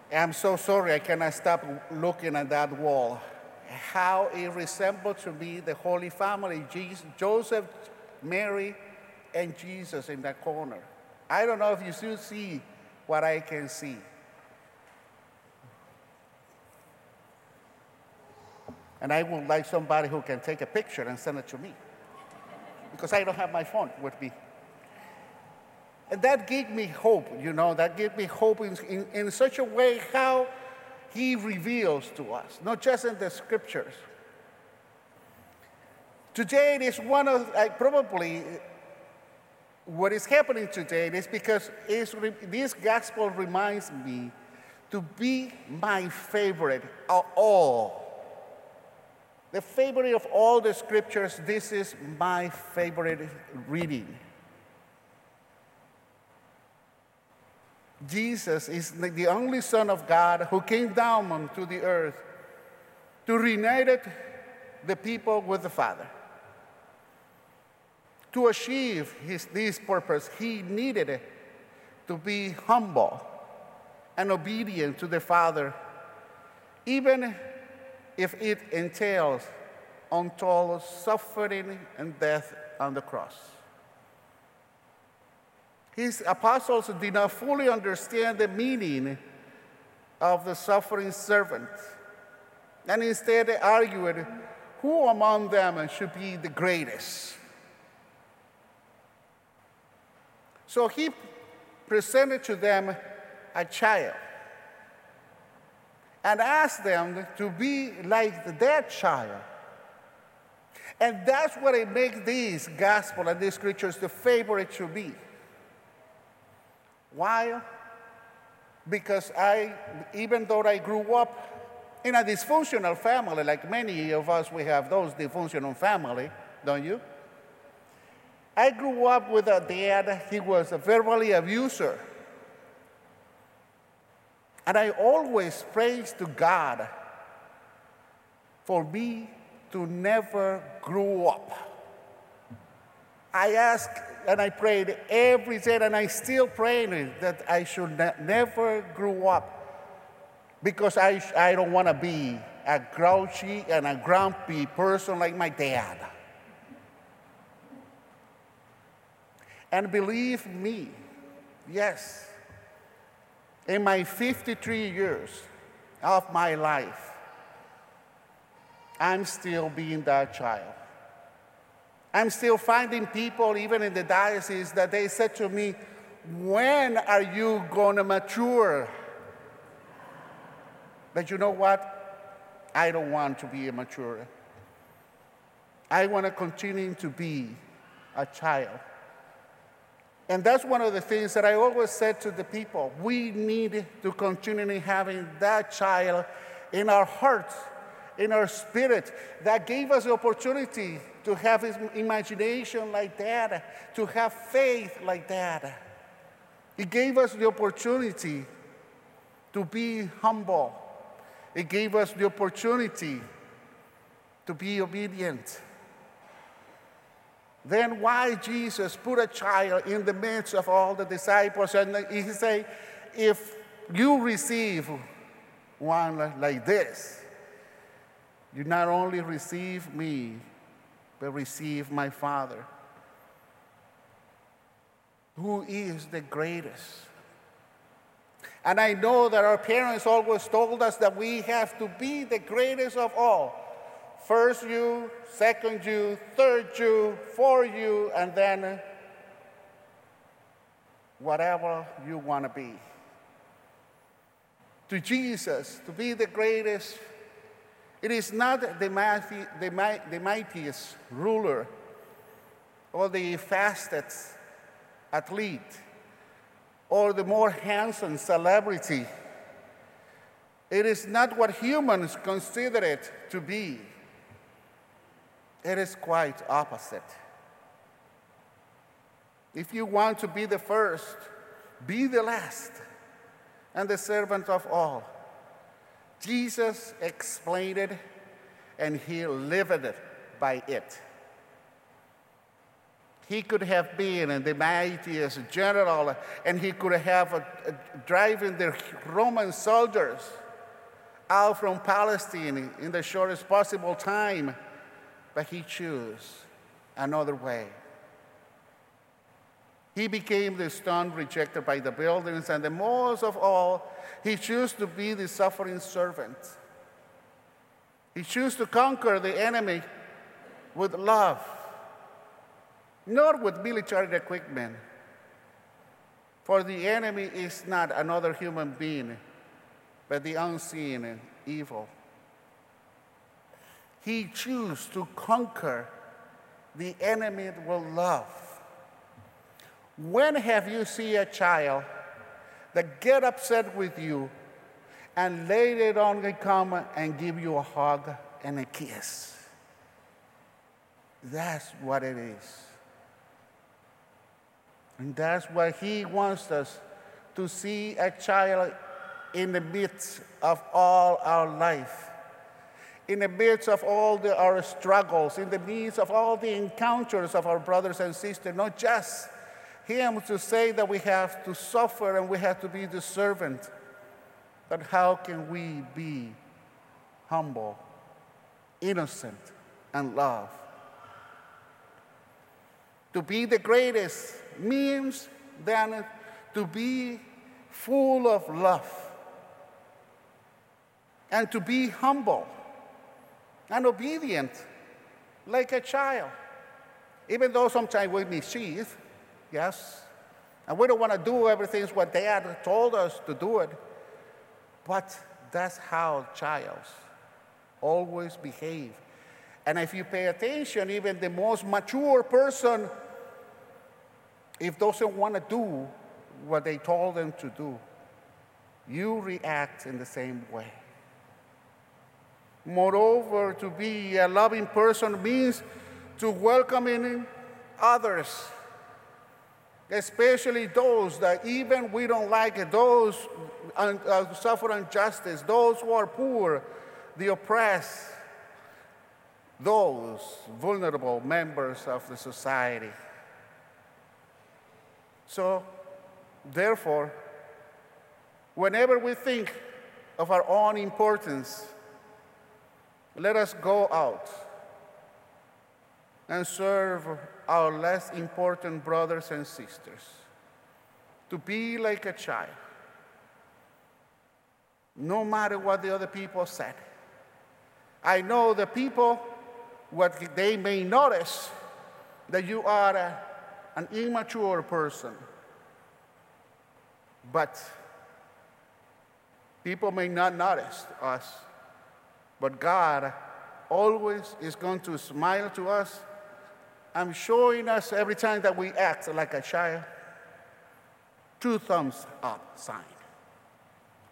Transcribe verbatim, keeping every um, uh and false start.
I'm so sorry, I cannot stop looking at that wall. How it resembled to me the Holy Family, Jesus, Joseph, Mary, and Jesus in that corner. I don't know if you still see what I can see. And I would like somebody who can take a picture and send it to me, because I don't have my phone with me. And that gave me hope, you know, that gave me hope in, in, in such a way how he reveals to us, not just in the scriptures. Today it is one of, uh, probably, what is happening today is because it's, this gospel reminds me to be my favorite of all. The favorite of all the scriptures, this is my favorite reading. Jesus is the only Son of God who came down onto the earth to reunite the people with the Father. To achieve his, this purpose, he needed to be humble and obedient to the Father, even if it entails untold suffering and death on the cross. His apostles did not fully understand the meaning of the suffering servant, and instead they argued who among them should be the greatest. So he presented to them a child and asked them to be like that child. And that's what it makes these gospel and these scriptures the favorite to be. Why? Because I, even though I grew up in a dysfunctional family, like many of us, we have those dysfunctional family, don't you? I grew up with a dad, he was a verbally abuser. And I always praised to God for me to never grow up. I asked and I prayed every day, and I still pray that I should ne- never grow up, because I, I don't want to be a grouchy and a grumpy person like my dad. And believe me, yes, in my fifty-three years of my life, I'm still being that child. I'm still finding people, even in the diocese, that they said to me, when are you going to mature? But you know what? I don't want to be immature. I want to continue to be a child. And that's one of the things that I always said to the people. We need to continue having that child in our hearts, in our spirit, that gave us the opportunity to have his imagination like that, to have faith like that. It gave us the opportunity to be humble. It gave us the opportunity to be obedient. Then why Jesus put a child in the midst of all the disciples, and he said, if you receive one like this, you not only receive me, but receive my Father, who is the greatest. And I know that our parents always told us that we have to be the greatest of all. First you, second you, third you, fourth you, and then whatever you want to be. To Jesus, to be the greatest, it is not the, mighty, the, might, the mightiest ruler or the fastest athlete or the more handsome celebrity. It is not what humans consider it to be. It is quite opposite. If you want to be the first, be the last and the servant of all. Jesus explained it, and he lived it by it. He could have been the mightiest general, and he could have uh, driven the Roman soldiers out from Palestine in the shortest possible time, but he chose another way. He became the stone rejected by the builders, and the most of all, he chose to be the suffering servant. He chose to conquer the enemy with love, not with military equipment. For the enemy is not another human being, but the unseen evil. He chose to conquer the enemy with love. When have you seen a child that get upset with you and later on they come and give you a hug and a kiss? That's what it is. And that's what he wants us to see, a child in the midst of all our life, in the midst of all the, our struggles, in the midst of all the encounters of our brothers and sisters, not just him to say that we have to suffer and we have to be the servant, but how can we be humble, innocent, and love? To be the greatest means then to be full of love and to be humble and obedient like a child, even though sometimes we mischief, yes, and we don't want to do everything what Dad told us to do it, but that's how childs always behave. And if you pay attention, even the most mature person, if doesn't want to do what they told them to do, you react in the same way. Moreover, to be a loving person means to welcome in others, especially those that even we don't like it, those who uh, suffer injustice, those who are poor, the oppressed, those vulnerable members of the society. So, therefore, whenever we think of our own importance, let us go out and serve our less important brothers and sisters, to be like a child, no matter what the other people said. I know the people, what they may notice, that you are a, an immature person, but people may not notice us, but God always is going to smile to us and showing us every time that we act like a child, two thumbs up sign.